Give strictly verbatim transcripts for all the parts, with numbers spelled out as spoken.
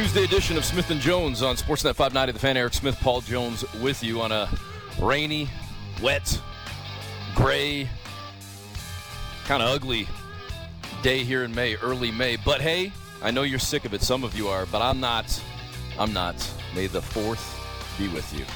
Tuesday edition of Smith and Jones on Sportsnet five ninety. The Fan, Eric Smith, Paul Jones with you on a rainy, wet, gray, kind of ugly day here in May, early May. But hey, I know you're sick of it. Some of you are, but I'm not. I'm not. May the fourth be with you.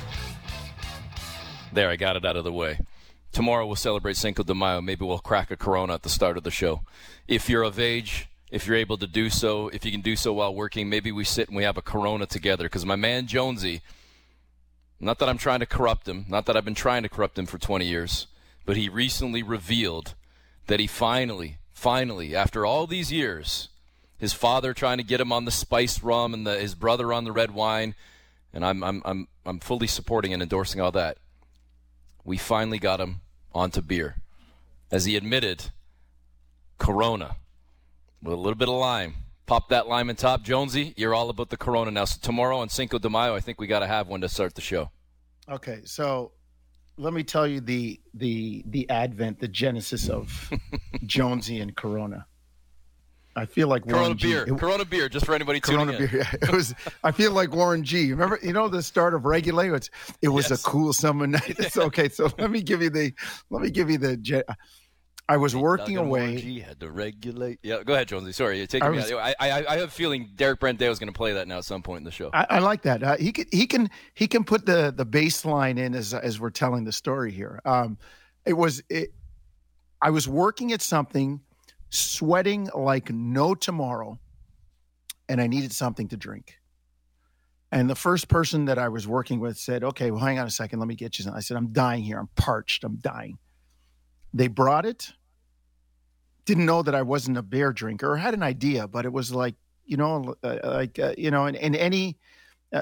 There, I got it out of the way. Tomorrow we'll celebrate Cinco de Mayo. Maybe we'll crack a Corona at the start of the show. If you're of age, if you're able to do so, if you can do so while working, maybe we sit and we have a Corona together. Because my man Jonesy, not that I'm trying to corrupt him, not that I've been trying to corrupt him for twenty years, but he recently revealed that he finally, finally, after all these years, his father trying to get him on the spiced rum and the, his brother on the red wine, and I'm I'm I'm I'm fully supporting and endorsing all that. We finally got him onto beer, as he admitted, Corona. With a little bit of lime. Pop that lime in top. Jonesy, you're all about the Corona now. So tomorrow on Cinco de Mayo, I think we got to have one to start the show. Okay, so let me tell you the the the advent, the genesis of Jonesy and Corona. I feel like Corona Warren beer. G. It, Corona beer, just for anybody Corona tuning in. beer. It was. I feel like Warren G. Remember, you know, the start of Regulate. It's, it was Yes. a cool summer night. It's okay. So let me give you the. Let me give you the. ge- I was working Doug and Warren away. G had to regulate. Yeah, go ahead, Jonesy. Sorry, you're taking I me was- out. I, I, I have a feeling Derek Brandeo is going to play that now at some point in the show. I, I like that. Uh, he can he can he can put the the baseline in as as we're telling the story here. Um, it was it, I was working at something, sweating like no tomorrow, and I needed something to drink. And the first person that I was working with said, "Okay, well, hang on a second, let me get you something." I said, "I'm dying here. I'm parched. I'm dying." They brought it. Didn't know that I wasn't a beer drinker, or had an idea, but it was like, you know, uh, like, uh, you know, in, in any, uh,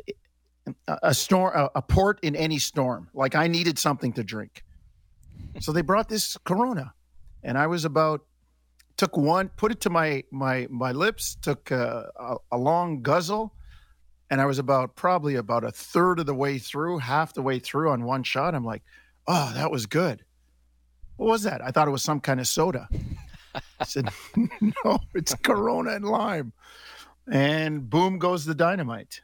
a storm, a, a port in any storm, like I needed something to drink. So they brought this Corona, and I was about, took one, put it to my, my, my lips, took a, a, a long guzzle, and I was about, probably about a third of the way through, half the way through on one shot. I'm like, oh, that was good. What was that? I thought it was some kind of soda. I said, no, it's Corona and lime. And boom goes the dynamite.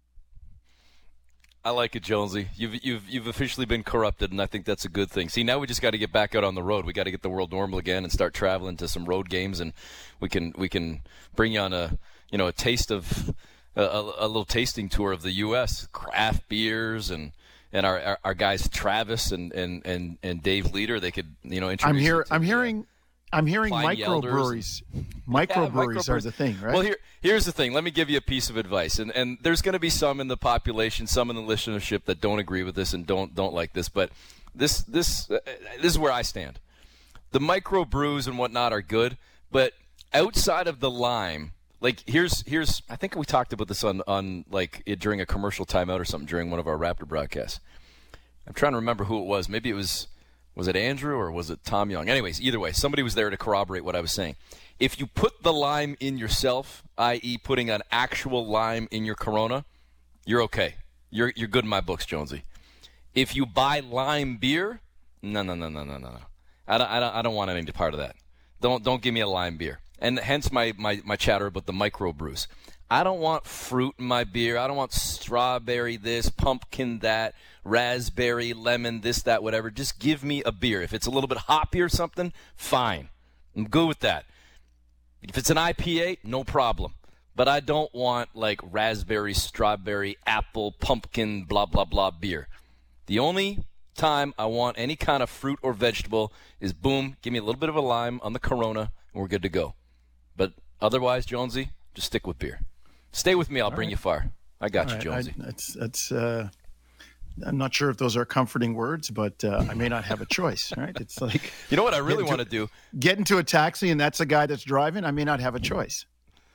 I like it, Jonesy. You've you've you've officially been corrupted, and I think that's a good thing. See, now we just got to get back out on the road. We got to get the world normal again and start traveling to some road games, and we can we can bring you on a you know a taste of a, a, a little tasting tour of the U S craft beers and. And our, our our guys Travis and, and, and, and Dave Leader, they could you know introduce. I'm here. you to I'm the, hearing. I'm hearing Klein microbreweries. Microbreweries Yeah, are the thing, right? Well, here here's the thing. Let me give you a piece of advice, and and there's going to be some in the population, some in the listenership that don't agree with this and don't don't like this, but this this uh, this is where I stand. The microbrews and whatnot are good, but outside of the lime. Like here's here's I think we talked about this on on like it, during a commercial timeout or something during one of our Raptor broadcasts. I'm trying to remember who it was. Maybe it was was it Andrew or was it Tom Young? Anyways, either way, somebody was there to corroborate what I was saying. If you put the lime in yourself, that is, putting an actual lime in your Corona, you're okay. You're you're good in my books, Jonesy. If you buy lime beer, no no no no no no no. I don't I don't I don't want any part of that. Don't don't give me a lime beer. And hence my, my, my chatter about the microbrews. I don't want fruit in my beer. I don't want strawberry this, pumpkin that, raspberry, lemon, this, that, whatever. Just give me a beer. If it's a little bit hoppy or something, fine. I'm good with that. If it's an I P A, no problem. But I don't want like raspberry, strawberry, apple, pumpkin, blah, blah, blah beer. The only time I want any kind of fruit or vegetable is boom, give me a little bit of a lime on the Corona, and we're good to go. But otherwise, Jonesy, just stick with beer. Stay with me. I'll All bring right. you far. I got All you, right. Jonesy. I, that's that's. Uh, I'm not sure if those are comforting words, but uh, I may not have a choice. Right? It's like you know what I really want to do. Get into a taxi, and that's the guy that's driving. I may not have a choice.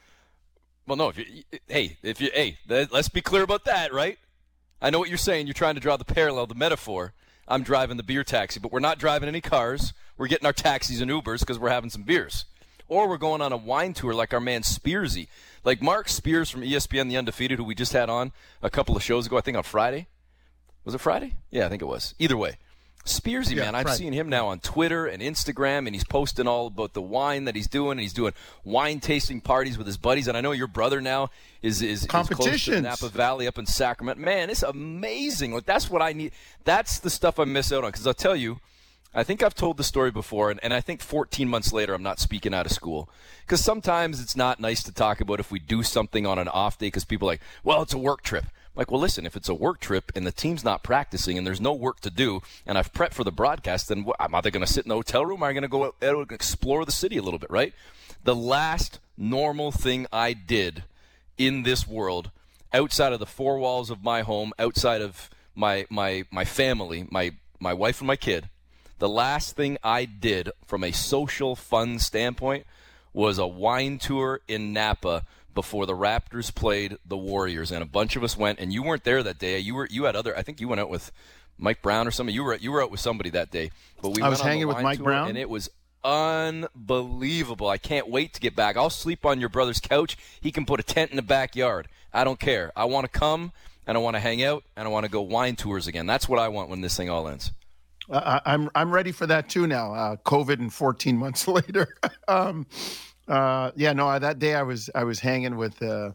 Well, no. If you, hey, if you, hey, let's be clear about that, right? I know what you're saying. You're trying to draw the parallel, the metaphor. I'm driving the beer taxi, but we're not driving any cars. We're getting our taxis and Ubers because we're having some beers. Or we're going on a wine tour like our man Spearsy. Like Mark Spears from E S P N The Undefeated, who we just had on a couple of shows ago, I think on Friday. Was it Friday? Yeah, I think it was. Either way. Spearsy, Yeah, man, I've right. seen him now on Twitter and Instagram, and he's posting all about the wine that he's doing, and he's doing wine tasting parties with his buddies. And I know your brother now is is, is close to Competitions. Napa Valley up in Sacramento. Man, it's amazing. Like that's what I need. That's the stuff I miss out on. Because I'll tell you, I think I've told the story before, and, and I think fourteen months later I'm not speaking out of school. Because sometimes it's not nice to talk about if we do something on an off day because people are like, well, it's a work trip. Like, well, listen, if it's a work trip and the team's not practicing and there's no work to do and I've prepped for the broadcast, then what, I'm either going to sit in the hotel room or I'm going to go out and explore the city a little bit, right? The last normal thing I did in this world, outside of the four walls of my home, outside of my my my family, my my wife and my kid, the last thing I did from a social fun standpoint was a wine tour in Napa before the Raptors played the Warriors, and a bunch of us went. And you weren't there that day. You were you had other. I think you went out with Mike Brown or something. You were you were out with somebody that day. But we I went was on the hanging with wine Mike tour, Brown, and it was unbelievable. I can't wait to get back. I'll sleep on your brother's couch. He can put a tent in the backyard. I don't care. I want to come and I want to hang out and I want to go wine tours again. That's what I want when this thing all ends. Uh, I'm I'm ready for that too now. Uh, COVID and fourteen months later. um, uh, yeah, no. That day I was I was hanging with uh,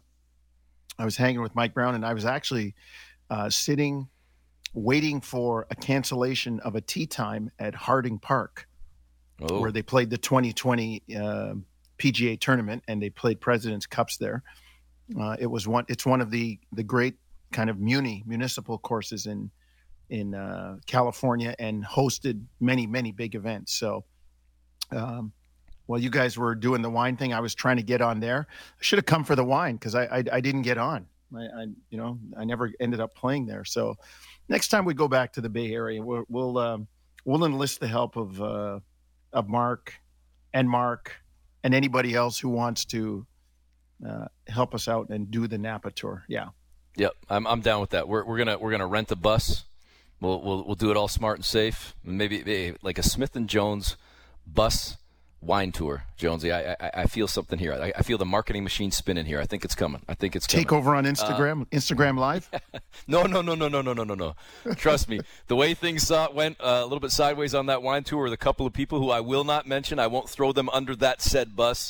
I was hanging with Mike Brown, and I was actually uh, sitting waiting for a cancellation of a tee time at Harding Park, Oh. where they played the twenty twenty uh, P G A tournament, and they played President's Cups there. Uh, it was one. It's one of the the great kind of muni municipal courses in. in uh, California, and hosted many, many big events. So um, while you guys were doing the wine thing, I was trying to get on there. I should have come for the wine because I, I I didn't get on. I, I you know I never ended up playing there. So next time we go back to the Bay Area, we'll we'll, um, we'll enlist the help of uh, of Mark and Mark and anybody else who wants to uh, help us out and do the Napa tour. Yeah. Yep, I'm I'm down with that. We're we're gonna we're gonna rent a bus. We'll we'll we'll do it all smart and safe. Maybe, maybe like a Smith and Jones bus wine tour, Jonesy. I I, I feel something here. I, I feel the marketing machine spinning here. I think it's coming. I think it's coming. Take over on Instagram, uh, Instagram Live. no, no, no, no, no, no, no, no, no. Trust me. The way things uh, went uh, a little bit sideways on that wine tour with a couple of people who I will not mention. I won't throw them under that said bus.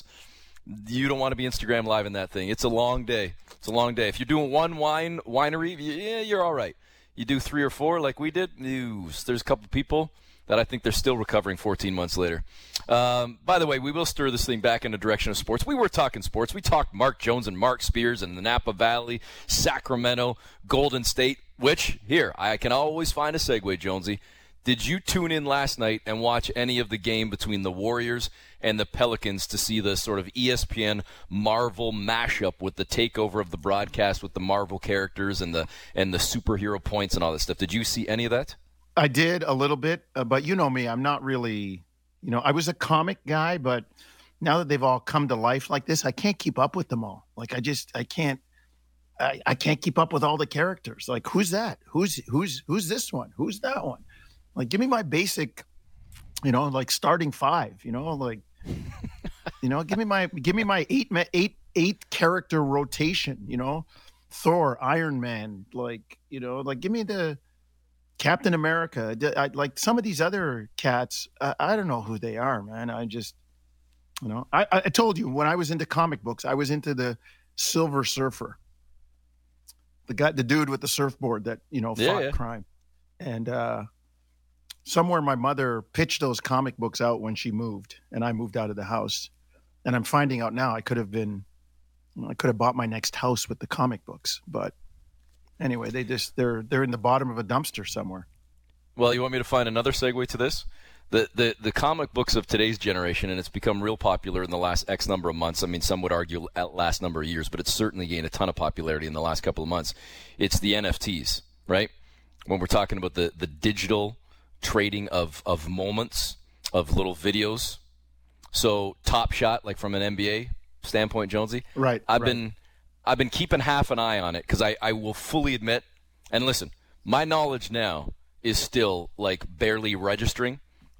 You don't want to be Instagram Live in that thing. It's a long day. It's a long day. If you're doing one wine winery, yeah, you're all right. You do three or four like we did, news. There's a couple people that I think they're still recovering fourteen months later. Um, by the way, we will stir this thing back in the direction of sports. We were talking sports. We talked Mark Jones and Mark Spears and the Napa Valley, Sacramento, Golden State, which, here, I can always find a segue, Jonesy. Did you tune in last night and watch any of the game between the Warriors and the Pelicans to see the sort of E S P N Marvel mashup with the takeover of the broadcast with the Marvel characters and the and the superhero points and all that stuff? Did you see any of that? I did a little bit, uh, but you know me, I'm not really, you know, I was a comic guy, but now that they've all come to life like this, I can't keep up with them all. Like I just, I can't, I, I can't keep up with all the characters. Like who's that? Who's who's who's this one? Who's that one? Like, give me my basic, you know, like starting five, you know, like, you know, give me my, give me my eight, eight, eight character rotation, you know, Thor, Iron Man, like, you know, like, give me the Captain America. I, like some of these other cats, I, I don't know who they are, man. I just, you know, I, I told you when I was into comic books, I was into the Silver Surfer, the guy, the dude with the surfboard that, you know, fought yeah, yeah. crime. And, uh, somewhere my mother pitched those comic books out when she moved and I moved out of the house. And I'm finding out now I could have been, I could have bought my next house with the comic books. But anyway, they just, they're, they're in the bottom of a dumpster somewhere. Well, you want me to find another segue to this? The, the, the comic books of today's generation, and it's become real popular in the last X number of months. I mean, some would argue at last number of years, but it's certainly gained a ton of popularity in the last couple of months. It's the N F Ts, right? When we're talking about the, the digital trading of, of moments, of little videos. So Top Shot, like from an N B A standpoint, Jonesy. Right. I've right. been I've been keeping half an eye on it because I, I will fully admit, and listen, my knowledge now is still like barely registering,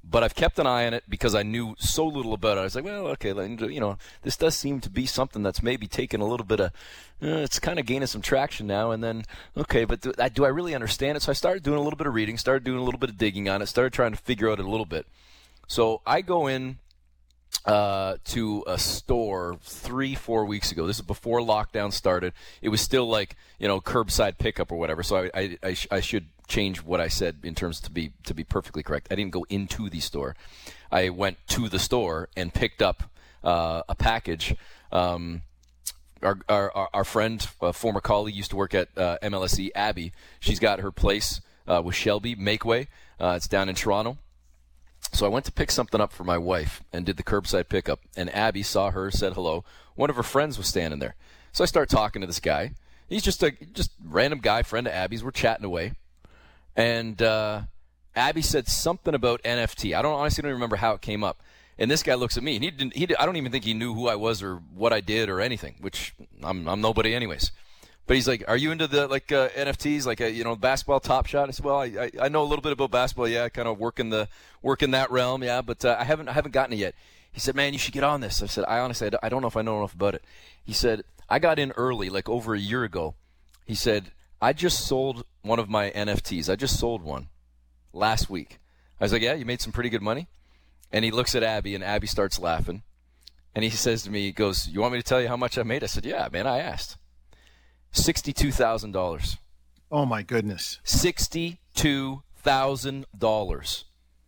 but I've kept an eye on it because I knew so little about it. I was like, well, okay, you know, this does seem to be something that's maybe taking a little bit of, uh, it's kind of gaining some traction now. And then, okay, but do, do I really understand it? So I started doing a little bit of reading, started doing a little bit of digging on it, started trying to figure out it a little bit. So I go in uh, to a store three, four weeks ago. This is before lockdown started. It was still like, you know, curbside pickup or whatever. So I, I, I, sh- I should change what I said in terms to be to be perfectly correct. I didn't go into the store. I went to the store and picked up uh, a package. Um, our, our our friend, a former colleague, used to work at uh, M L S E, Abby. She's got her place uh, with Shelby Makeway. Uh, it's down in Toronto. So I went to pick something up for my wife and did the curbside pickup. And Abby saw her, said hello. One of her friends was standing there. So I start talking to this guy. He's just a just random guy, friend of Abby's. We're chatting away. And uh, Abby said something about N F T. I don't honestly don't remember how it came up. And this guy looks at me, and he didn't. He I don't even think he knew who I was or what I did or anything. Which I'm I'm nobody anyways. But he's like, "Are you into the like uh, N F Ts, like a, you know, basketball Top Shot?" I said, "Well, I, I I know a little bit about basketball. Yeah, I kind of work in the work in that realm. Yeah, but uh, I haven't I haven't gotten it yet." He said, "Man, you should get on this." I said, "I honestly I don't know if I know enough about it." He said, "I got in early, like over a year ago." He said, "I just sold one of my N F Ts. I just sold one last week." I was like, "Yeah, you made some pretty good money?" And he looks at Abby, and Abby starts laughing. And he says to me, he goes, "You want me to tell you how much I made?" I said, "Yeah, man, I asked." sixty-two thousand dollars. Oh, my goodness. sixty-two thousand dollars.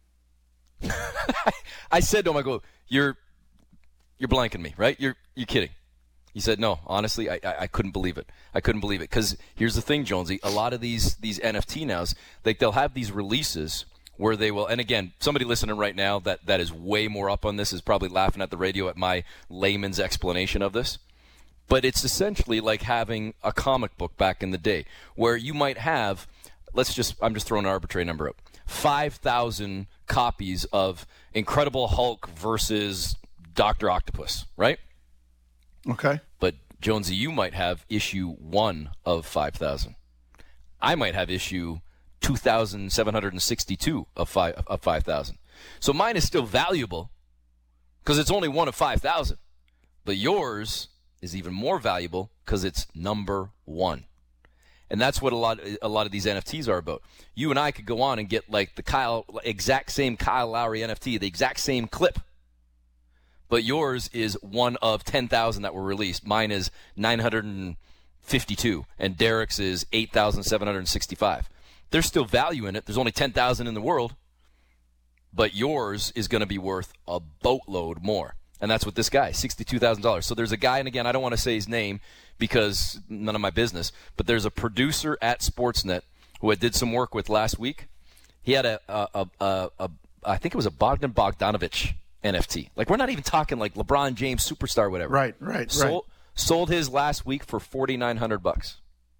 I said to him, I go, you're you're blanking me, right? You're you're kidding. He said, no, honestly, I, I, I couldn't believe it. I couldn't believe it. Because here's the thing, Jonesy, a lot of these these N F T nows, like they'll have these releases where they will, and again, somebody listening right now that, that is way more up on this is probably laughing at the radio at my layman's explanation of this. But it's essentially like having a comic book back in the day where you might have, let's just, I'm just throwing an arbitrary number out, five thousand copies of Incredible Hulk versus Doctor Octopus, right? Okay. But, Jonesy, you might have issue one of five thousand. I might have issue two thousand seven hundred sixty-two of five of five thousand. So mine is still valuable because it's only one of five thousand. But yours is even more valuable because it's number one. And that's what a lot a lot of these N F Ts are about. You and I could go on and get like the Kyle exact same Kyle Lowry N F T, the exact same clip. But yours is one of ten thousand that were released. Mine is nine hundred fifty-two, and Derek's is eight thousand seven hundred sixty-five. There's still value in it. There's only ten thousand in the world. But yours is going to be worth a boatload more. And that's what this guy, sixty-two thousand dollars. So there's a guy, and again, I don't want to say his name because none of my business, but there's a producer at Sportsnet who I did some work with last week. He had a, a, a, a, a I think it was a Bogdan Bogdanovic N F T. Like, we're not even talking like LeBron James superstar, whatever. Right, right, sold, right. Sold his last week for forty-nine hundred bucks.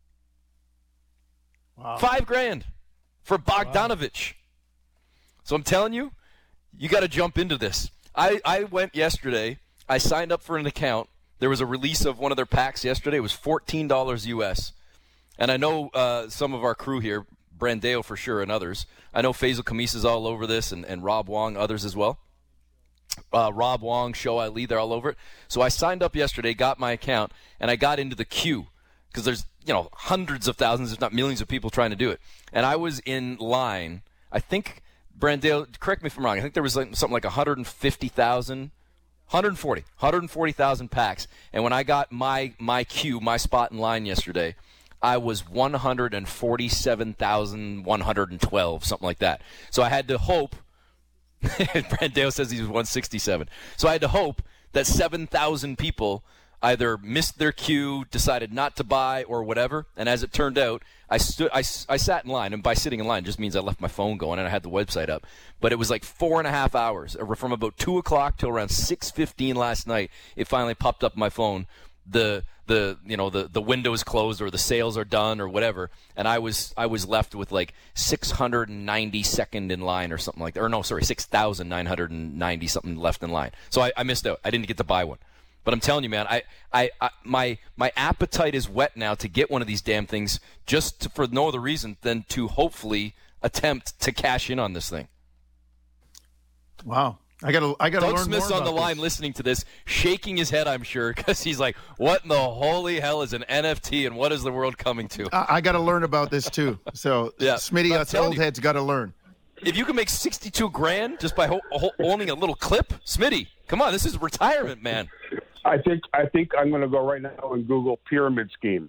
Wow. Five grand for Bogdanovic. Wow. So I'm telling you, you got to jump into this. I, I went yesterday. I signed up for an account. There was a release of one of their packs yesterday. It was fourteen dollars U S. And I know uh, some of our crew here, Brandeo for sure and others. I know Faisal Khamis is all over this and, and Rob Wong, others as well. Uh, Rob Wong, Show Ali, they're all over it. So I signed up yesterday, got my account, and I got into the queue because there's, you know, hundreds of thousands, if not millions of people trying to do it. And I was in line, I think, Brandale, correct me if I'm wrong, I think there was like something like one hundred fifty thousand, one hundred forty, one hundred forty thousand packs. And when I got my my queue, my spot in line yesterday, I was one hundred forty-seven thousand one hundred twelve, something like that. So I had to hope, Brandale says he was one sixty-seven. So I had to hope that seven thousand people either missed their queue, decided not to buy, or whatever. And as it turned out, I stood, I, I sat in line, and by sitting in line just means I left my phone going and I had the website up. But it was like four and a half hours, from about two o'clock till around six fifteen last night. It finally popped up on my phone. The the you know the the window is closed or the sales are done or whatever, and I was I was left with like six hundred ninety-second in line or something like that. Or no, sorry, six thousand nine hundred ninety something left in line. So I, I missed out. I didn't get to buy one. But I'm telling you, man, I, I, I my my appetite is wet now to get one of these damn things, just to, for no other reason than to hopefully attempt to cash in on this thing. Wow. I got I got to learn Smith's more on the about line this. listening to this, shaking his head, I'm sure, because he's like, what in the holy hell is an N F T and what is the world coming to? I, I got to learn about this too. So, yeah. Smitty, I'm us telling old you, heads got to learn. If you can make sixty-two grand just by ho- ho- owning a little clip, Smitty, come on, this is retirement, man. I think I think I'm going to go right now and Google pyramid scheme.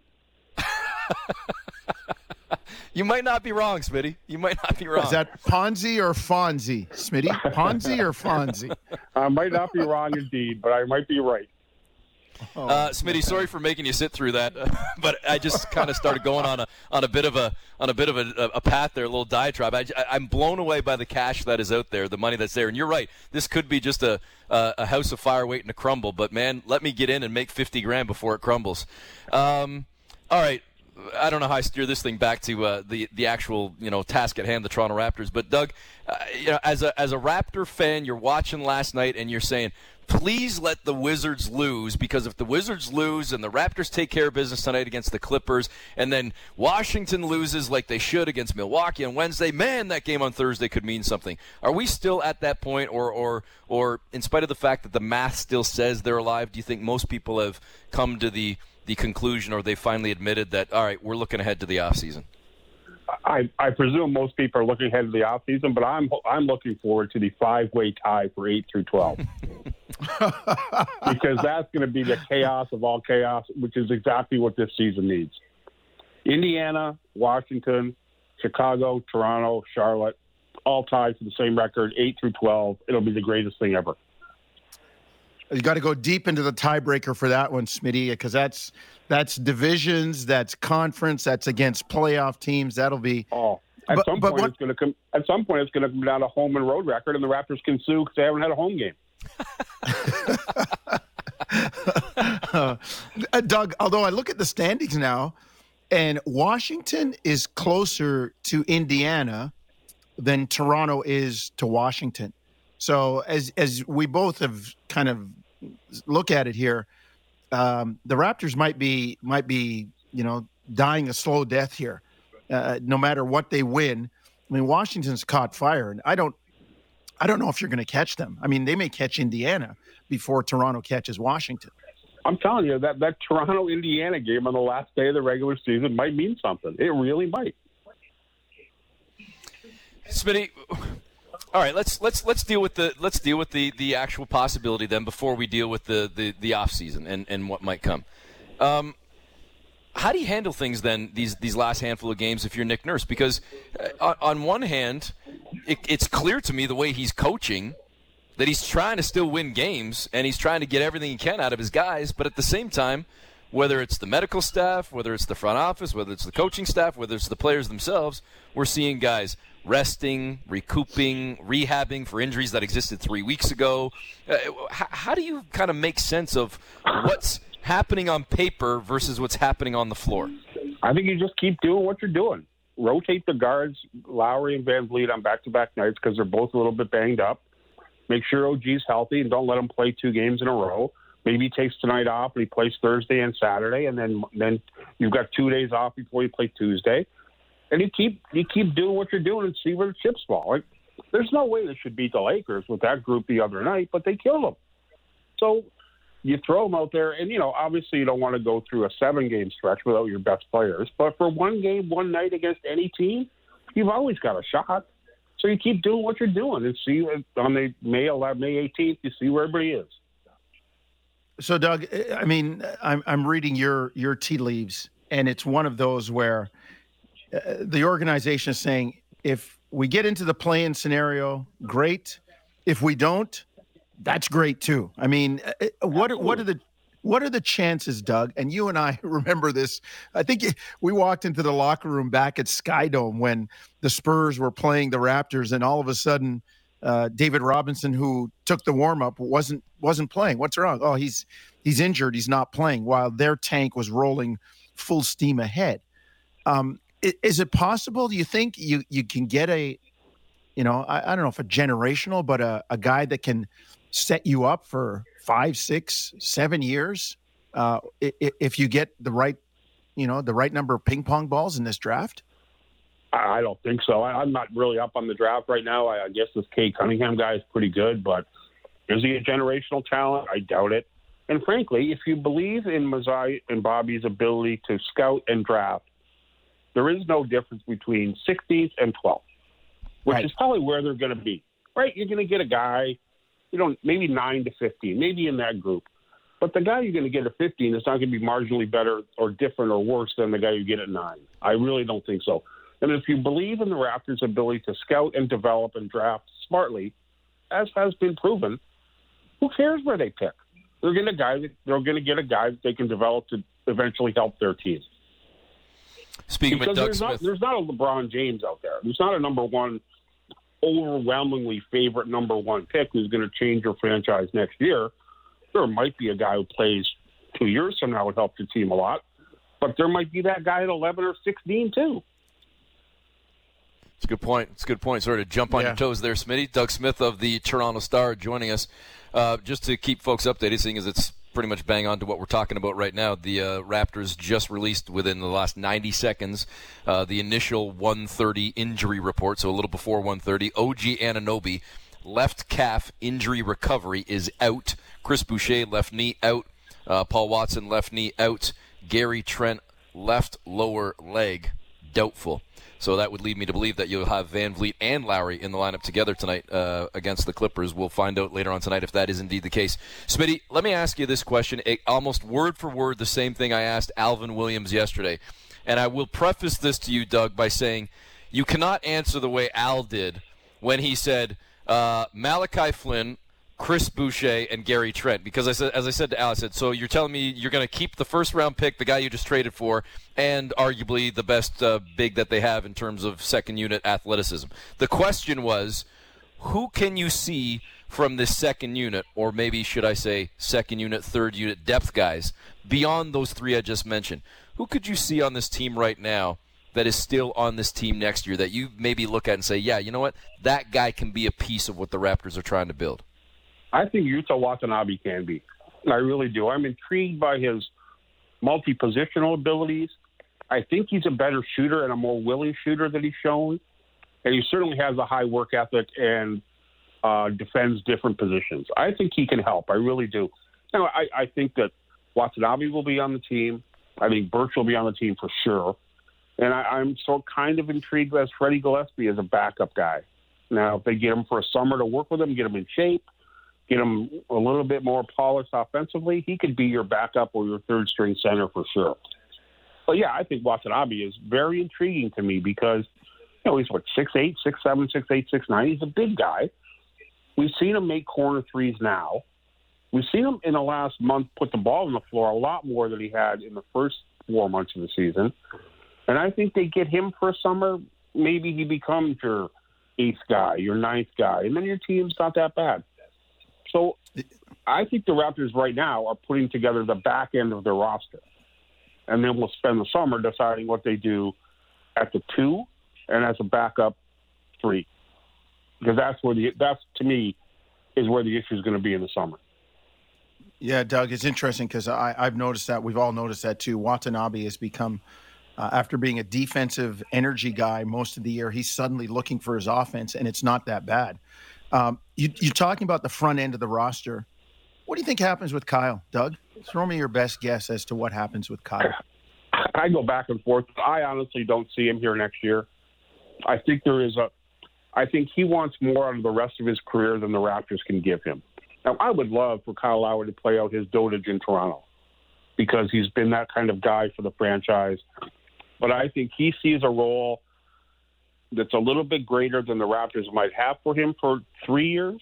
You might not be wrong, Smitty. You might not be wrong. Is that Ponzi or Fonzie, Smitty? Ponzi or Fonzie? I might not be wrong indeed, but I might be right. Oh, uh, Smitty, sorry for making you sit through that, but I just kind of started going on a on a bit of a on a bit of a, a path there, a little diatribe. I, I'm blown away by the cash that is out there, the money that's there, and you're right. This could be just a a, a house of fire waiting to crumble. But man, let me get in and make fifty grand before it crumbles. Um, all right. I don't know how I steer this thing back to uh, the the actual you know task at hand, the Toronto Raptors. But Doug, uh, you know, as a as a Raptor fan, you're watching last night and you're saying, please let the Wizards lose, because if the Wizards lose and the Raptors take care of business tonight against the Clippers, and then Washington loses like they should against Milwaukee on Wednesday, man, that game on Thursday could mean something. Are we still at that point, or or or in spite of the fact that the math still says they're alive, do you think most people have come to the the conclusion, or they finally admitted that, all right, we're looking ahead to the offseason? I, I presume most people are looking ahead to the offseason, but I'm I'm looking forward to the five-way tie for eight through twelve. Because that's going to be the chaos of all chaos, which is exactly what this season needs. Indiana, Washington, Chicago, Toronto, Charlotte, all tied for the same record, eight through twelve. It'll be the greatest thing ever. You got to go deep into the tiebreaker for that one, Smitty, because that's that's divisions, that's conference, that's against playoff teams. That'll be. Oh, at but, some but point what, it's going to come. At some point, it's going to come down to home and road record, and the Raptors can sue because they haven't had a home game. uh, Doug, although I look at the standings now, and Washington is closer to Indiana than Toronto is to Washington. So as as we both have kind of look at it here, um, the Raptors might be might be you know dying a slow death here, uh, no matter what they win. I mean, Washington's caught fire, and I don't I don't know if you're going to catch them. I mean, they may catch Indiana before Toronto catches Washington. I'm telling you that that Toronto Indiana game on the last day of the regular season might mean something. It really might. Smitty. All right, let's let's let's deal with the let's deal with the, the actual possibility then before we deal with the, the, the off season and, and what might come. Um, how do you handle things then these these last handful of games if you're Nick Nurse? Because uh, on, on one hand, it, it's clear to me the way he's coaching that he's trying to still win games and he's trying to get everything he can out of his guys, but at the same time, whether it's the medical staff, whether it's the front office, whether it's the coaching staff, whether it's the players themselves, we're seeing guys resting, recouping, rehabbing for injuries that existed three weeks ago. Uh, how, how do you kind of make sense of what's happening on paper versus what's happening on the floor? I think you just keep doing what you're doing. Rotate the guards, Lowry and Van Vliet, on back-to-back nights because they're both a little bit banged up. Make sure O G's healthy and don't let him play two games in a row. Maybe he takes tonight off and he plays Thursday and Saturday, and then then you've got two days off before you play Tuesday. And you keep you keep doing what you're doing and see where the chips fall. Like, there's no way they should beat the Lakers with that group the other night, but they killed them. So you throw them out there, and, you know, obviously you don't want to go through a seven-game stretch without your best players. But for one game, one night against any team, you've always got a shot. So you keep doing what you're doing and see on the May eleventh, May eighteenth, you see where everybody is. So, Doug, I mean, I'm I'm reading your your tea leaves, and it's one of those where uh, the organization is saying, if we get into the play-in scenario, great. If we don't, that's great too. I mean, what are, what are the what are the chances, Doug? And you and I remember this. I think we walked into the locker room back at Skydome when the Spurs were playing the Raptors, and all of a sudden, uh, David Robinson, who took the warm-up, wasn't wasn't playing. What's wrong? Oh, he's he's injured. He's not playing. While their tank was rolling full steam ahead. Um, is, is it possible? Do you think you you can get a, you know, I, I don't know if a generational, but a, a guy that can set you up for five, six, seven years uh, if you get the right, you know, the right number of ping pong balls in this draft? I don't think so. I, I'm not really up on the draft right now. I, I guess this Kay Cunningham guy is pretty good, but is he a generational talent? I doubt it. And frankly, if you believe in Masai and Bobby's ability to scout and draft, there is no difference between sixteenth and twelfth, which right. is probably where they're going to be. Right? You're going to get a guy, you know, maybe nine to fifteen, maybe in that group. But the guy you're going to get at fifteen is not going to be marginally better or different or worse than the guy you get at nine. I really don't think so. And if you believe in the Raptors' ability to scout and develop and draft smartly, as has been proven, who cares where they pick? They're going to guy that they're going to get a guy that they can develop to eventually help their team. Speaking because with Doug there's Smith, not, there's not a LeBron James out there. There's not a number one, overwhelmingly favorite number one pick who's going to change your franchise next year. There might be a guy who plays two years from now would help the team a lot, but there might be that guy at eleven or sixteen too. It's a good point. It's a good point. Sorry to jump on yeah. your toes there, Smitty. Doug Smith of the Toronto Star joining us. Uh, just to keep folks updated, seeing as it's pretty much bang on to what we're talking about right now. The uh, Raptors just released within the last ninety seconds uh, the initial one thirty injury report, so a little before one thirty. O G Anunoby, left calf injury recovery, is out. Chris Boucher, left knee, out. Uh, Paul Watson, left knee, out. Gary Trent, left lower leg, doubtful. So that would lead me to believe that you'll have Van Vliet and Lowry in the lineup together tonight uh, against the Clippers. We'll find out later on tonight if that is indeed the case. Smitty, let me ask you this question, it, almost word for word the same thing I asked Alvin Williams yesterday. And I will preface this to you, Doug, by saying you cannot answer the way Al did when he said uh, Malachi Flynn, Chris Boucher, and Gary Trent. Because I said, as I said to Al, I said, so you're telling me you're going to keep the first-round pick, the guy you just traded for, and arguably the best uh, big that they have in terms of second-unit athleticism. The question was, who can you see from this second unit, or maybe should I say second unit, third unit depth guys, beyond those three I just mentioned? Who could you see on this team right now that is still on this team next year that you maybe look at and say, yeah, you know what, that guy can be a piece of what the Raptors are trying to build? I think Yuta Watanabe can be. I really do. I'm intrigued by his multi-positional abilities. I think he's a better shooter and a more willing shooter than he's shown. And he certainly has a high work ethic and uh, defends different positions. I think he can help. I really do. Now, I, I think that Watanabe will be on the team. I think Birch will be on the team for sure. And I, I'm so kind of intrigued as Freddie Gillespie as a backup guy. Now, if they get him for a summer to work with him, get him in shape, get him a little bit more polished offensively, he could be your backup or your third-string center for sure. But, yeah, I think Watanabe is very intriguing to me because, you know, he's, what, six eight, six seven, six eight, six nine. He's a big guy. We've seen him make corner threes now. We've seen him in the last month put the ball on the floor a lot more than he had in the first four months of the season. And I think they get him for a summer. Maybe he becomes your eighth guy, your ninth guy, and then your team's not that bad. So I think the Raptors right now are putting together the back end of their roster. And then we'll spend the summer deciding what they do at the two and as a backup three. Because that's where the that's to me is where the issue is going to be in the summer. Yeah, Doug, it's interesting because I've noticed that. We've all noticed that too. Watanabe has become, uh, after being a defensive energy guy most of the year, he's suddenly looking for his offense, and it's not that bad. Um, you, you're talking about the front end of the roster. What do you think happens with Kyle, Doug? Throw me your best guess as to what happens with Kyle. I go back and forth. I honestly don't see him here next year. I think there is a – I think he wants more out of the rest of his career than the Raptors can give him. Now, I would love for Kyle Lowry to play out his dotage in Toronto because he's been that kind of guy for the franchise. But I think he sees a role that's a little bit greater than the Raptors might have for him for three years.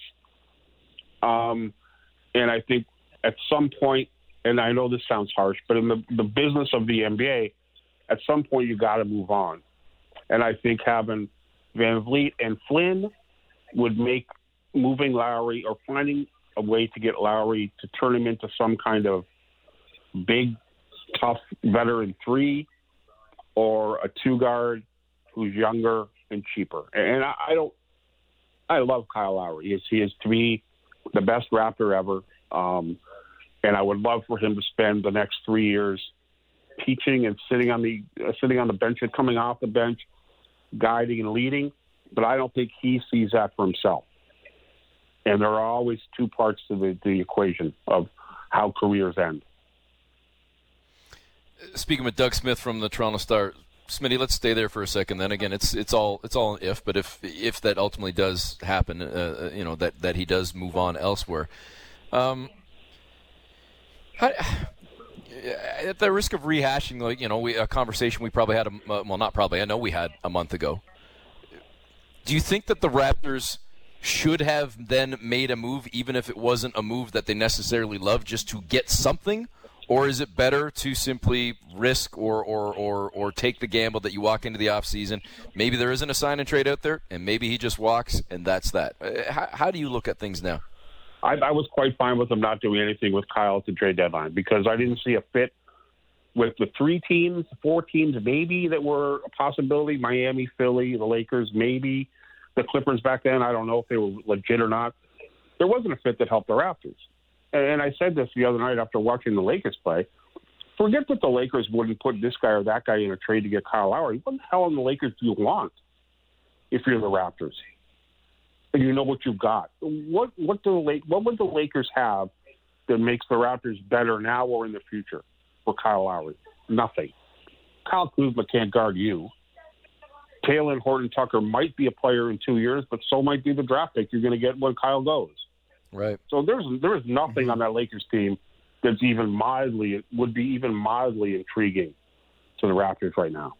Um, and I think at some point, and I know this sounds harsh, but in the, the business of the N B A, at some point you got to move on. And I think having Van Vliet and Flynn would make moving Lowry or finding a way to get Lowry to turn him into some kind of big, tough veteran three or a two-guard who's younger and cheaper. And I, I don't – I love Kyle Lowry. He is, he is, to me, the best Raptor ever. Um, and I would love for him to spend the next three years teaching and sitting on the uh, sitting on the bench and coming off the bench, guiding and leading, but I don't think he sees that for himself. And there are always two parts to the, the equation of how careers end. Speaking with Doug Smith from the Toronto Star, Smitty, let's stay there for a second. Then again, it's it's all it's all an if, but if if that ultimately does happen, uh, you know that, that he does move on elsewhere. Um, how, at the risk of rehashing, like you know, we, a conversation we probably had, a, well, not probably, I know we had a month ago. Do you think that the Raptors should have then made a move, even if it wasn't a move that they necessarily loved, just to get something? Or is it better to simply risk or, or, or, or take the gamble that you walk into the offseason? Maybe there isn't a sign and trade out there, and maybe he just walks, and that's that. How, how do you look at things now? I, I was quite fine with them not doing anything with Kyle at the trade deadline because I didn't see a fit with the three teams, four teams maybe that were a possibility, Miami, Philly, the Lakers, maybe the Clippers back then. I don't know if they were legit or not. There wasn't a fit that helped the Raptors. And I said this the other night after watching the Lakers play. Forget that the Lakers wouldn't put this guy or that guy in a trade to get Kyle Lowry. What the hell in the Lakers do you want if you're the Raptors? And you know what you've got. What what do the Lake what would the Lakers have that makes the Raptors better now or in the future for Kyle Lowry? Nothing. Kyle Kuzma can't guard you. Taylor Horton Tucker might be a player in two years, but so might be the draft pick you're going to get when Kyle goes. Right. So there's there is nothing on that Lakers team that's even mildly would be even mildly intriguing to the Raptors right now.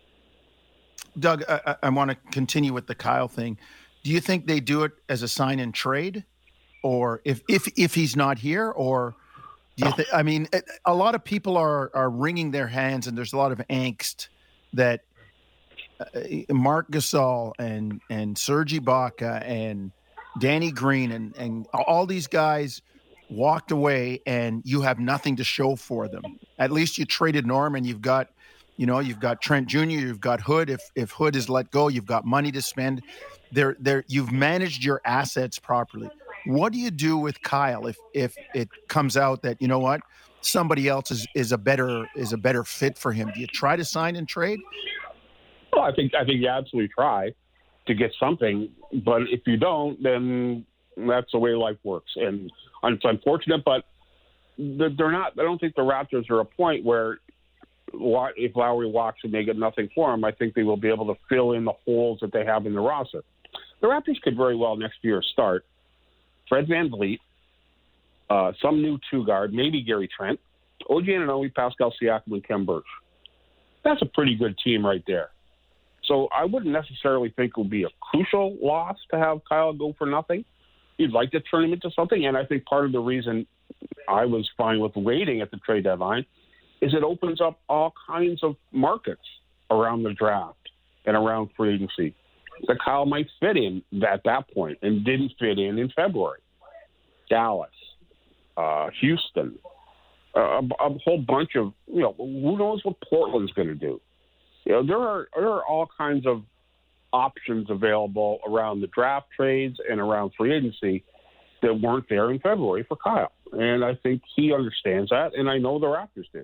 Doug, I, I want to continue with the Kyle thing. Do you think they do it as a sign and trade, or if if if he's not here, or do you think? I mean, a lot of people are are wringing their hands, and there's a lot of angst that uh, Marc Gasol and and Serge Ibaka and Danny Green and, and all these guys walked away and you have nothing to show for them. At least you traded Norman. You've got, you know, you've got Trent Junior, you've got Hood. If if Hood is let go, you've got money to spend. There, there, you've managed your assets properly. What do you do with Kyle if if it comes out that, you know what, somebody else is, is a better is a better fit for him? Do you try to sign and trade? Well, I think I think you absolutely try to get something, but if you don't, then that's the way life works. And it's unfortunate, but they're not. I don't think the Raptors are a point where if Lowry walks and they get nothing for him, I think they will be able to fill in the holes that they have in the roster. The Raptors could very well next year start Fred VanVleet, uh, some new two guard, maybe Gary Trent, O G Anunoby, Pascal Siakam, and Khem Birch. That's a pretty good team right there. So I wouldn't necessarily think it would be a crucial loss to have Kyle go for nothing. You'd like to turn him into something, and I think part of the reason I was fine with waiting at the trade deadline is it opens up all kinds of markets around the draft and around free agency that Kyle might fit in at that point and didn't fit in in February. Dallas, uh, Houston, uh, a, a whole bunch of, you know, who knows what Portland's going to do. You know, there are there are all kinds of options available around the draft trades and around free agency that weren't there in February for Kyle. And I think he understands that, and I know the Raptors do.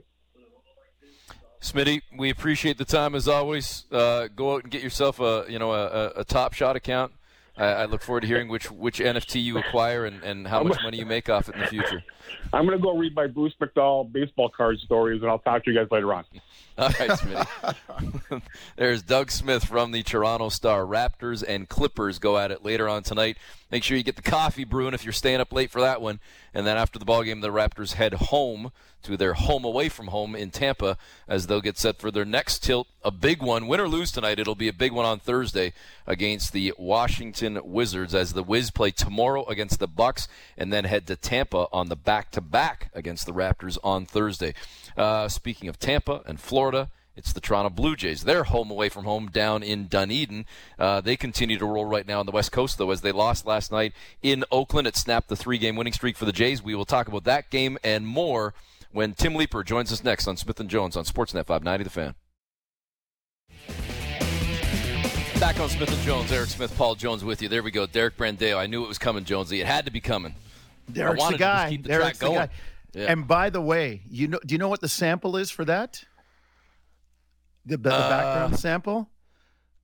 Smitty, we appreciate the time as always. Uh, go out and get yourself a you know a, a Top Shot account. I, I look forward to hearing which, which N F T you acquire and, and how much money you make off it in the future. I'm going to go read my Bruce McDowell baseball card stories, and I'll talk to you guys later on. All right, Smitty. There's Doug Smith from the Toronto Star. Raptors and Clippers go at it later on tonight. Make sure you get the coffee brewing if you're staying up late for that one. And then after the ballgame, the Raptors head home to their home away from home in Tampa as they'll get set for their next tilt, a big one. Win or lose tonight, it'll be a big one on Thursday against the Washington Wizards as the Wiz play tomorrow against the Bucks and then head to Tampa on the back-to-back against the Raptors on Thursday. Uh, speaking of Tampa and Florida, it's the Toronto Blue Jays. They're home away from home down in Dunedin. Uh, they continue to roll right now on the West Coast, though, as they lost last night in Oakland. It snapped the three-game winning streak for the Jays. We will talk about that game and more when Tim Leeper joins us next on Smith and Jones on Sportsnet five ninety The Fan. Back on Smith and Jones, Eric Smith, Paul Jones with you. There we go. Derek Brandeo. I knew it was coming, Jonesy. It had to be coming. Derek's I wanted the guy. to just keep the Derek's track going. the guy. Yeah. And by the way, you know, do you know what the sample is for that? The, the uh, background sample?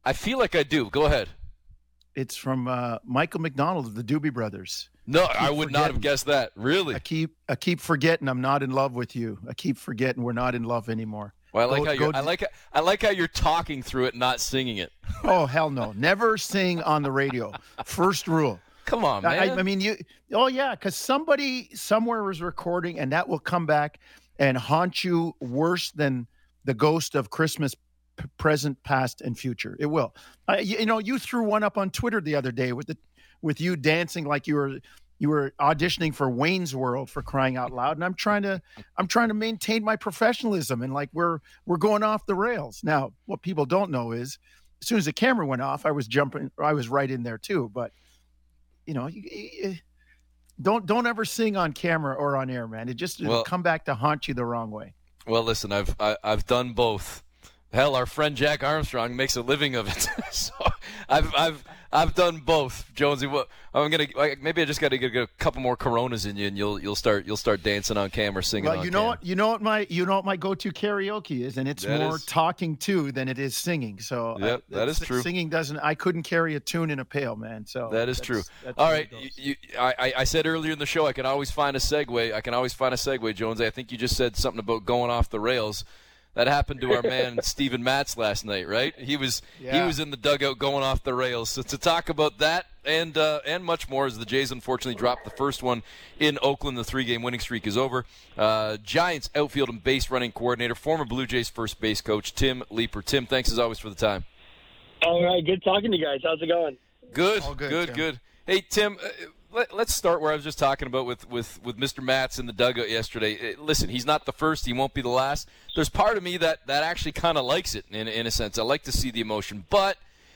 I feel like I do. Go ahead. It's from uh, Michael McDonald of the Doobie Brothers. No, I, I would forgetting. not have guessed that. Really? I keep I keep forgetting I'm not in love with you. I keep forgetting we're not in love anymore. Well, I like go, how you're, go, I like I like how you're talking through it, not singing it. Oh hell no! Never sing on the radio. First rule. Come on, man. I, I mean, you. Oh yeah, because somebody somewhere was recording, and that will come back and haunt you worse than the ghost of Christmas p- present, past, and future. It will. Uh, you, you know, you threw one up on Twitter the other day with the with you dancing like you were you were auditioning for Wayne's World, for crying out loud. And I'm trying to I'm trying to maintain my professionalism, and like we're we're going off the rails. Now, what people don't know is, as soon as the camera went off, I was jumping. I was right in there too. But you know, you, you, don't don't ever sing on camera or on air, man. It just it'll well, come back to haunt you the wrong way. Well, listen, I've I, I've done both. Hell, our friend Jack Armstrong makes a living of it. So I've I've I've done both, Jonesy. What I'm gonna maybe I just got to get a couple more Coronas in you, and you'll you'll start you'll start dancing on camera, singing. Well, on you know cam. what you know what my you know what my go-to karaoke is, and it's that more is, talking to than it is singing. So yep, I, that is true. Singing doesn't. I couldn't carry a tune in a pail, man. So that is that's, true. That's All right, you, you, I I said earlier in the show I can always find a segue. I can always find a segue, Jonesy. I think you just said something about going off the rails. That happened to our man Steven Matz last night, right? He was yeah. he was in the dugout going off the rails. So to talk about that and uh, and much more, as the Jays unfortunately dropped the first one in Oakland, the three-game winning streak is over. Uh, Giants outfield and base running coordinator, former Blue Jays first base coach Tim Leeper. Tim, thanks as always for the time. All right, good talking to you guys. How's it going? Good, All good, good, Tim. good. Hey, Tim. Uh, Let, let's start where I was just talking about with, with, with Mister Matz in the dugout yesterday. Listen, he's not the first. He won't be the last. There's part of me that, that actually kind of likes it in, in a sense. I like to see the emotion. But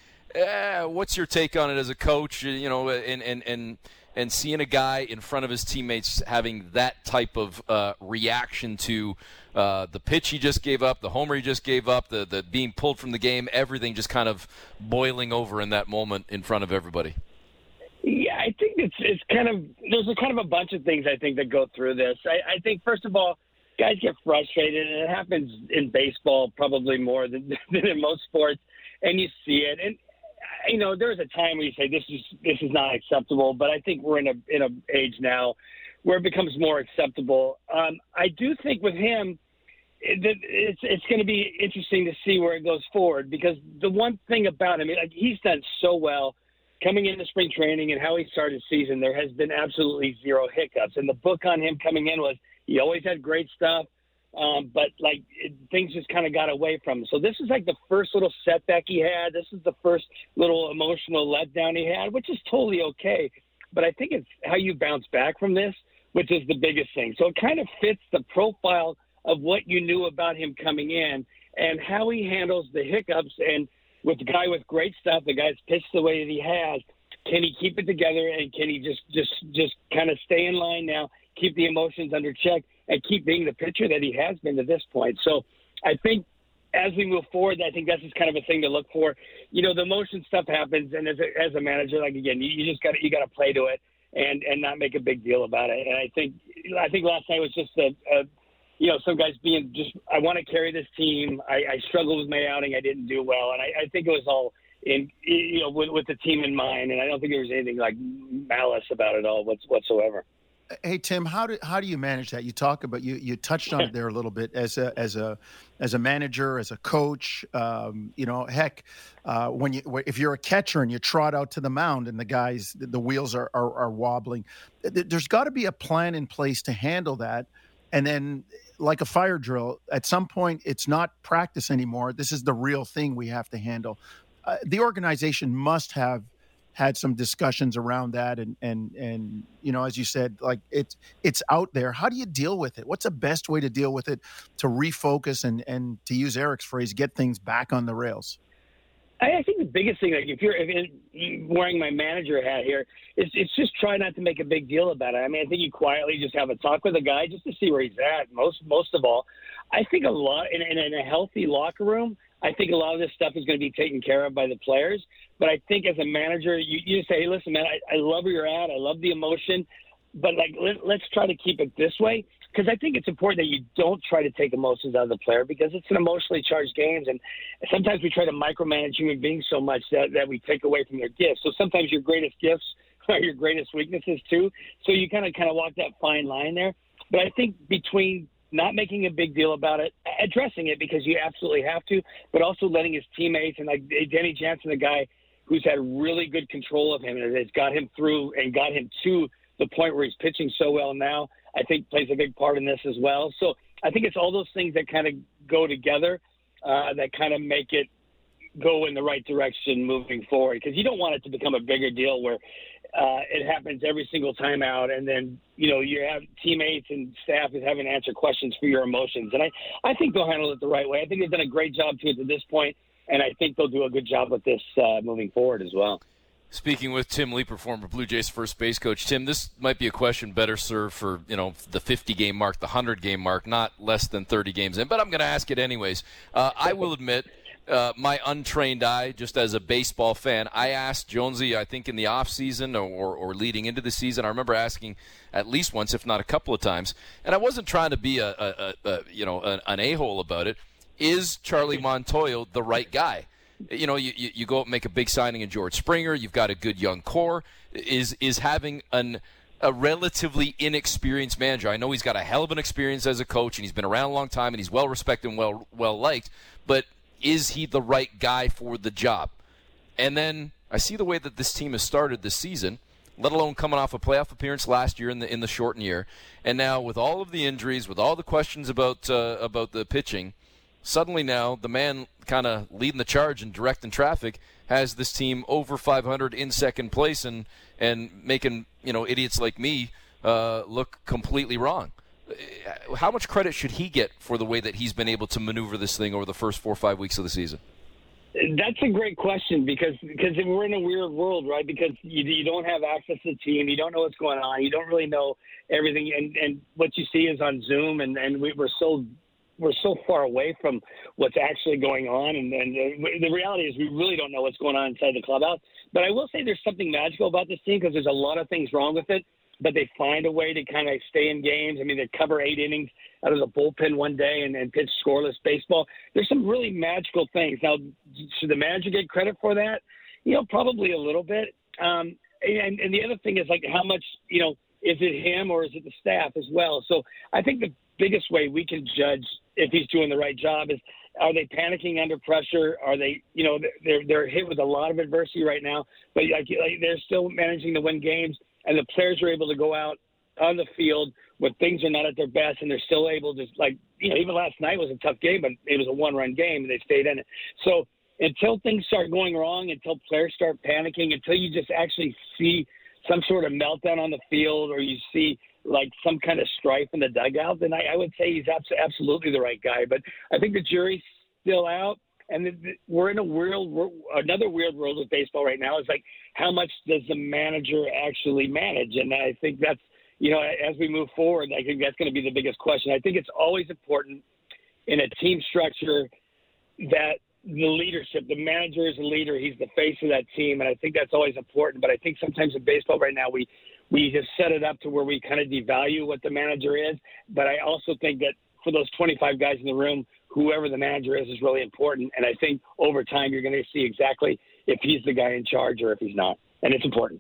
uh, what's your take on it as a coach, you know, and, and, and, and seeing a guy in front of his teammates having that type of uh, reaction to uh, the pitch he just gave up, the homer he just gave up, the, the being pulled from the game, everything just kind of boiling over in that moment in front of everybody? Yeah, I think it's it's kind of there's a kind of a bunch of things I think that go through this. I, I think first of all, guys get frustrated, and it happens in baseball probably more than, than in most sports, and you see it. And you know, there's a time where you say this is this is not acceptable, but I think we're in a in a age now where it becomes more acceptable. Um, I do think with him, it, it's it's going to be interesting to see where it goes forward, because the one thing about him, like, he's done so well. Coming into spring training and how he started season, there has been absolutely zero hiccups. And the book on him coming in was he always had great stuff, um, but like it, things just kind of got away from him. So this is like the first little setback he had. This is the first little emotional letdown he had, which is totally okay. But I think it's how you bounce back from this, which is the biggest thing. So it kind of fits the profile of what you knew about him coming in and how he handles the hiccups. And with the guy with great stuff, the guy's pitched the way that he has, can he keep it together, and can he just just just kind of stay in line now, keep the emotions under check, and keep being the pitcher that he has been to this point? So I think as we move forward, I think that's just kind of a thing to look for. You know, the emotion stuff happens, and as a, as a manager, like, again, you, you just got you got to play to it and and not make a big deal about it. And I think I think last night was just a, a you know, some guys being just, I want to carry this team. I, I struggled with my outing. I didn't do well. And I, I think it was all in, you know, with, with the team in mind. And I don't think there was anything like malice about it all whatsoever. Hey, Tim, how do how do you manage that? You talk about, you you touched on it there a little bit as a as a as a manager, as a coach. Um, you know, heck, uh, when you if you're a catcher and you trot out to the mound and the guys the wheels are are, are wobbling, there's got to be a plan in place to handle that. And then, like a fire drill, at some point, it's not practice anymore. This is the real thing we have to handle. Uh, the organization must have had some discussions around that. And, and, and, you know, as you said, like it's, it's out there. How do you deal with it? What's the best way to deal with it to refocus and, and to use Eric's phrase, get things back on the rails? I think the biggest thing, like if you're if you're wearing my manager hat here, is it's just try not to make a big deal about it. I mean, I think you quietly just have a talk with a guy just to see where he's at. Most most of all, I think a lot in, in, in a healthy locker room, I think a lot of this stuff is going to be taken care of by the players. But I think as a manager, you, you just say, hey, listen, man, I, I love where you're at. I love the emotion. But, like, let, let's try to keep it this way. because I think it's important that you don't try to take emotions out of the player because it's an emotionally charged game, and sometimes we try to micromanage human beings so much that, that we take away from their gifts. So sometimes your greatest gifts are your greatest weaknesses too. So you kind of kind of walk that fine line there. But I think between not making a big deal about it, addressing it because you absolutely have to, but also letting his teammates and like Danny Jansen, the guy who's had really good control of him and has got him through and got him to the point where he's pitching so well now, I think plays a big part in this as well. So I think it's all those things that kind of go together uh, that kind of make it go in the right direction moving forward, because you don't want it to become a bigger deal where uh, it happens every single time out, and then, you know, you have teammates and staff is having to answer questions for your emotions. And I, I think they'll handle it the right way. I think they've done a great job to it to this point, and I think they'll do a good job with this uh, moving forward as well. Speaking with Tim Leeper, former Blue Jays first base coach. Tim, this might be a question better served for, you know, the fifty-game mark, the one hundred-game mark, not less than thirty games in, but I'm going to ask it anyways. Uh, I will admit, uh, my untrained eye, just as a baseball fan, I asked Jonesy, I think in the offseason or, or, or leading into the season, I remember asking at least once, if not a couple of times, and I wasn't trying to be a, a, a, a you know, an, an a-hole about it, is Charlie Montoyo the right guy? You know, you, you go out and make a big signing in George Springer. You've got a good young core. Is is having an a relatively inexperienced manager. I know he's got a hell of an experience as a coach, and he's been around a long time, and he's well respected and well well liked. But is he the right guy for the job? And then I see the way that this team has started this season, let alone coming off a playoff appearance last year in the in the shortened year, and now with all of the injuries, with all the questions about uh, about the pitching. Suddenly now, the man kind of leading the charge and directing traffic has this team over five hundred in second place and and making, you know, idiots like me uh, look completely wrong. How much credit should he get for the way that he's been able to maneuver this thing over the first four or five weeks of the season? That's a great question because because we're in a weird world, right? Because you, you don't have access to the team. You don't know what's going on. You don't really know everything. And, and what you see is on Zoom, and, and we, we're so – we're so far away from what's actually going on. And, and the reality is we really don't know what's going on inside the clubhouse. But I will say there's something magical about this team because there's a lot of things wrong with it, but they find a way to kind of stay in games. I mean, they cover eight innings out of the bullpen one day and, and pitch scoreless baseball. There's some really magical things. Now, should the manager get credit for that? You know, probably a little bit. Um, and, and the other thing is, like, how much, you know, is it him or is it the staff as well? So I think the biggest way we can judge if he's doing the right job is, are they panicking under pressure? Are they, you know, they're they're hit with a lot of adversity right now, but like, like they're still managing to win games, and the players are able to go out on the field when things are not at their best, and they're still able to, like, you know, even last night was a tough game, but it was a one-run game, and they stayed in it. So until things start going wrong, until players start panicking, until you just actually see some sort of meltdown on the field, or you see like some kind of strife in the dugout, then I, I would say he's abs- absolutely the right guy. But I think the jury's still out, and the, the, we're in a weird, another weird world with baseball right now. Is like, how much does the manager actually manage? And I think that's, you know, as we move forward, I think that's going to be the biggest question. I think it's always important in a team structure that the leadership, the manager is a leader. He's the face of that team, and I think that's always important. But I think sometimes in baseball right now, we we just set it up to where we kind of devalue what the manager is. But I also think that for those twenty-five guys in the room, whoever the manager is is really important. And I think over time you're going to see exactly if he's the guy in charge or if he's not. And it's important.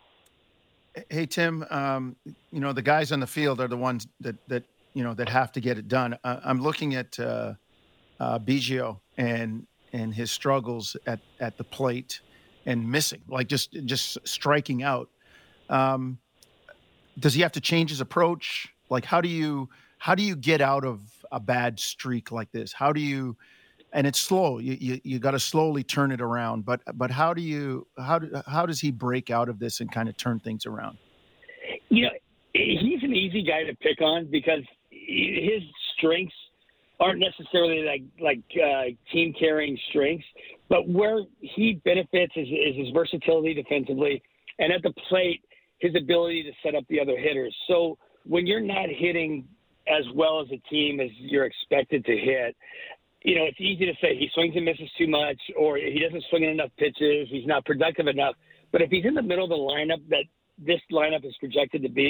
Hey, Tim, um, you know, the guys on the field are the ones that, that you know, that have to get it done. Uh, I'm looking at uh, uh, Biggio and and his struggles at, at the plate and missing, like just just striking out. Um, does he have to change his approach? Like, how do you how do you get out of a bad streak like this? How do you? And it's slow. You you, you got to slowly turn it around. But but how do you how do, how does he break out of this and kind of turn things around? You know, he's an easy guy to pick on because his strengths aren't necessarily like like uh, team carrying strengths, but where he benefits is, is his versatility defensively, and at the plate, his ability to set up the other hitters. So when you're not hitting as well as a team as you're expected to hit, you know, it's easy to say he swings and misses too much, or he doesn't swing enough pitches, he's not productive enough. But if he's in the middle of the lineup that this lineup is projected to be,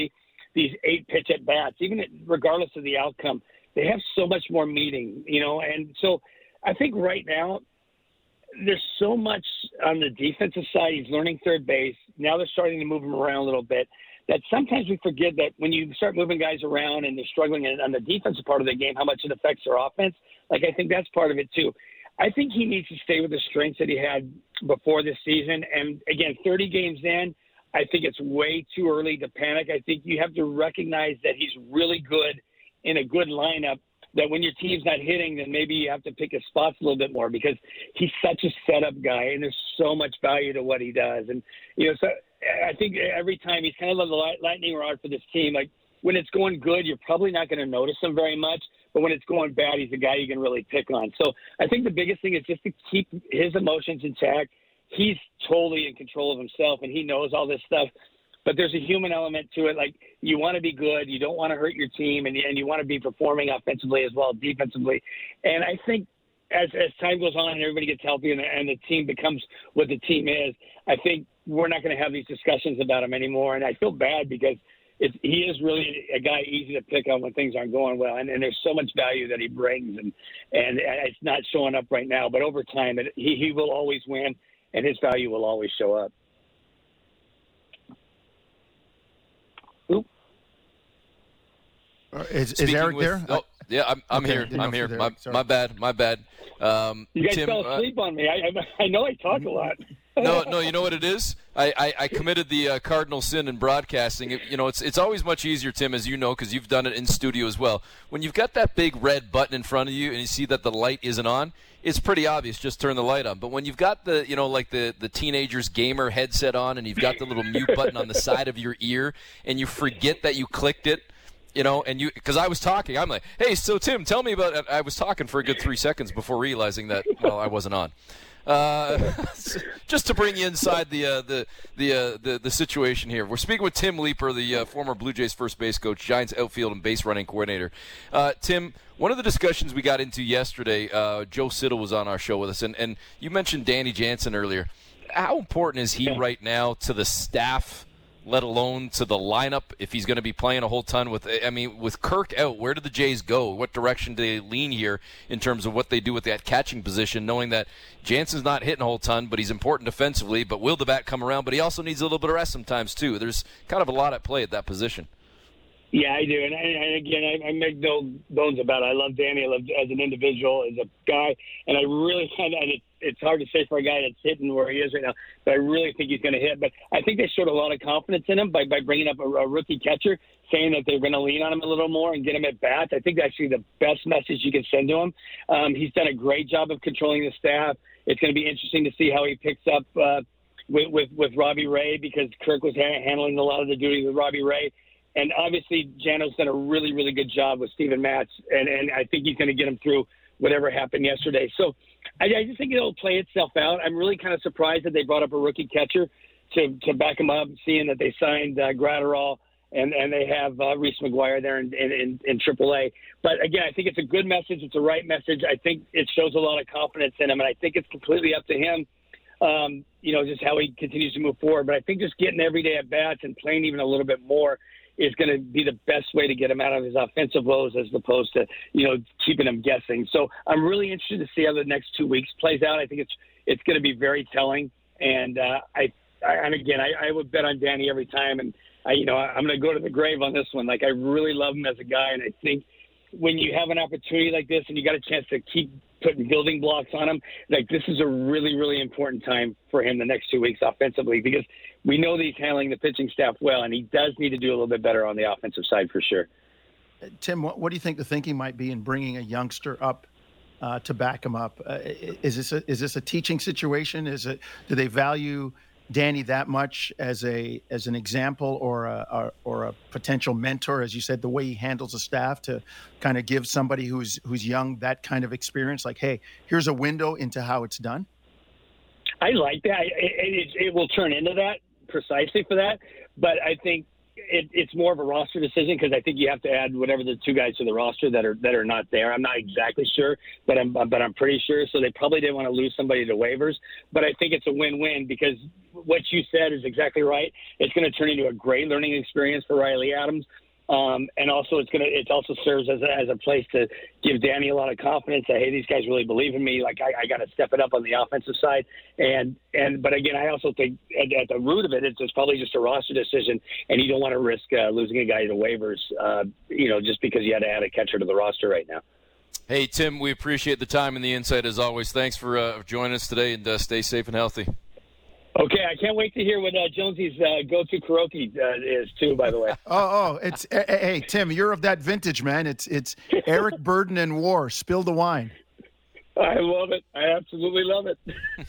these eight pitch at bats, even regardless of the outcome. They have so much more meaning, you know, and so I think right now there's so much on the defensive side. He's learning third base. Now they're starting to move him around a little bit. That sometimes we forget that when you start moving guys around and they're struggling on the defensive part of the game, how much it affects their offense. Like, I think that's part of it too. I think he needs to stay with the strengths that he had before this season. And again, thirty games in, I think it's way too early to panic. I think you have to recognize that he's really good in a good lineup, that when your team's not hitting, then maybe you have to pick his spots a little bit more, because he's such a setup guy and there's so much value to what he does. And, you know, so I think every time he's kind of the lightning rod for this team. Like, when it's going good, you're probably not going to notice him very much, but when it's going bad, he's a guy you can really pick on. So I think the biggest thing is just to keep his emotions intact. He's totally in control of himself and he knows all this stuff. But there's a human element to it. Like, you want to be good. You don't want to hurt your team, and, and you want to be performing offensively as well, defensively. And I think as as time goes on and everybody gets healthy and, and the team becomes what the team is, I think we're not going to have these discussions about him anymore. And I feel bad because it's, he is really a guy easy to pick on when things aren't going well. And, and there's so much value that he brings, and, and it's not showing up right now. But over time, it, he, he will always win, and his value will always show up. Is, is Eric with, there? Oh, yeah, I'm, I'm Okay, here. didn't I'm know here. if you're My, there. my bad. My bad. Um, You guys Tim, fell asleep uh, on me. I, I I know I talk a lot. no, no. You know what it is? I, I, I committed the uh, cardinal sin in broadcasting. It, you know, it's it's always much easier, Tim, as you know, because you've done it in studio as well. When you've got that big red button in front of you and you see that the light isn't on, it's pretty obvious. Just turn the light on. But when you've got the, you know, like the the teenager's gamer headset on, and you've got the little mute button on the side of your ear, and you forget that you clicked it. You know, and you, because I was talking, I'm like, hey, so Tim, tell me about, I was talking for a good three seconds before realizing that, well, I wasn't on. Uh, just to bring you inside the uh, the the, uh, the the situation here. We're speaking with Tim Leeper, the uh, former Blue Jays first base coach, Giants outfield and base running coordinator. Uh, Tim, one of the discussions we got into yesterday, uh, Joe Siddall was on our show with us, and, and you mentioned Danny Jansen earlier. How important is he right now to the staff, let alone to the lineup, if he's going to be playing a whole ton with, I mean, with Kirk out, where do the Jays go? What direction do they lean here in terms of what they do with that catching position, knowing that Jansen's not hitting a whole ton, but he's important defensively, but will the bat come around? But he also needs a little bit of rest sometimes, too. There's kind of a lot at play at that position. Yeah, I do. And, I, and again, I, I make no bones about it. I love Danny. I love as an individual, as a guy. And I really kind of, it, it's hard to say for a guy that's hitting where he is right now, but I really think he's going to hit. But I think they showed a lot of confidence in him by, by bringing up a, a rookie catcher, saying that they're going to lean on him a little more and get him at bats. I think that's actually the best message you can send to him. Um, he's done a great job of controlling the staff. It's going to be interesting to see how he picks up uh, with, with, with Robbie Ray, because Kirk was ha- handling a lot of the duty with Robbie Ray. And obviously, Jano's done a really, really good job with Steven Matz, and, and I think he's going to get him through whatever happened yesterday. So I, I just think it'll play itself out. I'm really kind of surprised that they brought up a rookie catcher to, to back him up, seeing that they signed uh, Gratterall and, and they have uh, Reese McGuire there in, in, in, in triple A. But, again, I think it's a good message. It's a right message. I think it shows a lot of confidence in him, and I think it's completely up to him, um, you know, just how he continues to move forward. But I think just getting every day at bats and playing even a little bit more is going to be the best way to get him out of his offensive woes, as opposed to, you know, keeping him guessing. So I'm really interested to see how the next two weeks plays out. I think it's it's going to be very telling. And uh, I, I and again, I, I would bet on Danny every time. And I, you know, I'm going to go to the grave on this one. Like, I really love him as a guy, and I think when you have an opportunity like this and you got a chance to keep putting building blocks on him, like, this is a really, really important time for him the next two weeks offensively, because we know that he's handling the pitching staff well, and he does need to do a little bit better on the offensive side for sure. Tim, what, what do you think the thinking might be in bringing a youngster up uh, to back him up? Uh, is this a, is this a teaching situation? Is it, do they value Danny that much as a as an example or a, a or a potential mentor, as you said, the way he handles the staff, to kind of give somebody who's who's young that kind of experience? Like, hey, here's a window into how it's done. I like that. It, it, it will turn into that precisely for that. But I think it, it's more of a roster decision because I think you have to add whatever the two guys to the roster that are that are not there. I'm not exactly sure, but I'm but I'm pretty sure. So they probably didn't want to lose somebody to waivers. But I think it's a win-win because what you said is exactly right. It's going to turn into a great learning experience for Riley Adams. Um, and also, it's gonna. It also serves as a, as a place to give Danny a lot of confidence that hey, these guys really believe in me. Like I, I got to step it up on the offensive side. And and but again, I also think at, at the root of it, it's, it's probably just a roster decision, and you don't want to risk uh, losing a guy to waivers. Uh, you know, just because you had to add a catcher to the roster right now. Hey Tim, we appreciate the time and the insight as always. Thanks for uh, joining us today, and uh, stay safe and healthy. Okay, I can't wait to hear what uh, Jonesy's uh, go-to karaoke uh, is too. By the way. oh, oh, it's hey, hey Tim, you're of that vintage, man. It's it's Eric Burden and War. Spill the wine. I love it. I absolutely love it.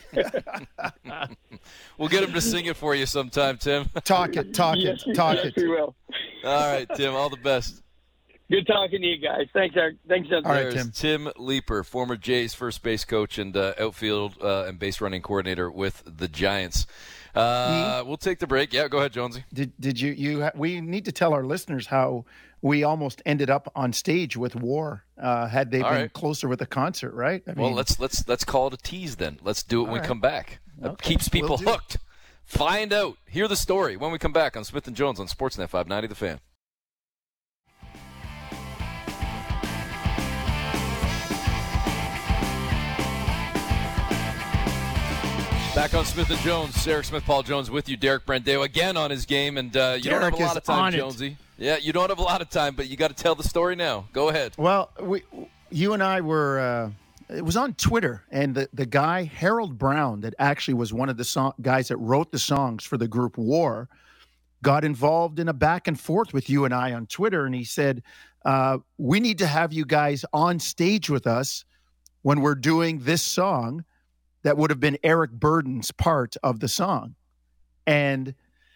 We'll get him to sing it for you sometime, Tim. Talk it, talk yes, it, talk yes, it. We will. All right, Tim. All the best. Good talking to you guys. Thanks, Eric. Thanks, Tim. All right, There's Tim. Tim Leeper, former Jays first base coach and uh, outfield uh, and base running coordinator with the Giants. Uh, we'll take the break. Yeah, go ahead, Jonesy. Did did you you? Ha- we need to tell our listeners how we almost ended up on stage with War. Uh, had they All been right. closer with the concert, right? I Well, mean, let's let's let's call it a tease then. Let's do it when we right. come back. It Okay, keeps people will do. hooked. Find out. Hear the story when we come back on Smith and Jones on Sportsnet five ninety The Fan. Back on Smith and Jones, Eric Smith, Paul Jones with you, Derek Brandeo again on his game, and uh, you Derek don't have a lot is of time, on it. Jonesy. Yeah, you don't have a lot of time, but you got to tell the story now. Go ahead. well, we you and I were. Uh, it was on Twitter, and the the guy Harold Brown, that actually was one of the song, guys that wrote the songs for the group War, got involved in a back and forth with you and I on Twitter, and he said, uh, "We need to have you guys on stage with us when we're doing this song." That would have been Eric Burden's part of the song. And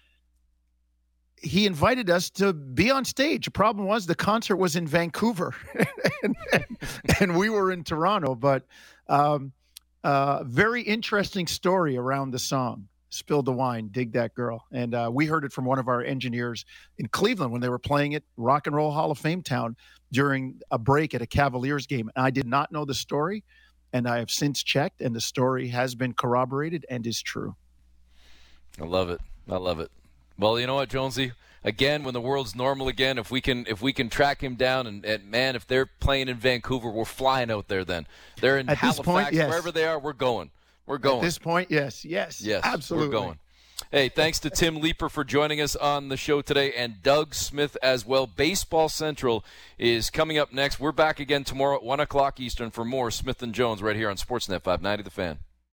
he invited us to be on stage. The problem was the concert was in Vancouver and, and, and we were in Toronto. But um, uh, very interesting story around the song. Spill the Wine, Dig That Girl. And uh, we heard it from one of our engineers in Cleveland when they were playing it, Rock and Roll Hall of Fame town, during a break at a Cavaliers game. And I did not know the story. And I have since checked, and the story has been corroborated and is true. I love it. I love it. Well, you know what, Jonesy? Again, when the world's normal again, if we can if we can track him down, and, and man, if they're playing in Vancouver, we're flying out there then. They're in At this Halifax, point, yes. wherever they are, we're going. We're going. At this point, yes, yes, yes, absolutely. we're going. Hey, thanks to Tim Leeper for joining us on the show today, and Doug Smith as well. Baseball Central is coming up next. We're back again tomorrow at one o'clock Eastern for more Smith and Jones right here on Sportsnet five ninety The Fan.